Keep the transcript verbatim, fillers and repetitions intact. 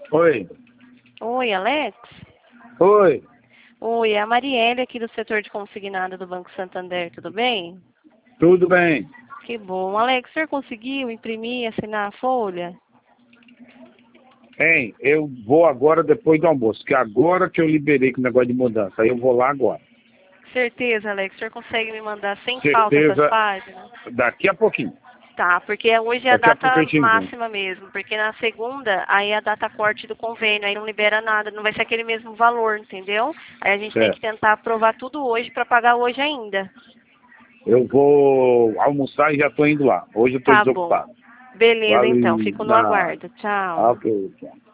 Oi. Oi, Alex? Oi. Oi, é a Marielle aqui do setor de consignado do Banco Santander, tudo bem? Tudo bem? Que bom. Alex, o senhor conseguiu imprimir e assinar a folha? Hein, eu vou agora depois do almoço, que agora que eu liberei com o negócio de mudança, aí eu vou lá agora. Certeza, Alex, o senhor consegue me mandar sem falta essas Certeza, páginas? daqui a pouquinho. Tá, porque hoje é a Daqui a pouco data eu te envio. máxima mesmo, porque na segunda, aí é a data corte do convênio, aí não libera nada, não vai ser aquele mesmo valor, entendeu? Aí a gente tem que Certo. tentar aprovar tudo hoje para pagar hoje ainda. Eu vou almoçar e já estou indo lá. Hoje eu estou Tá bom. desocupado. Beleza, então, Vale, fico no na... aguardo. Tchau. Ok, tchau.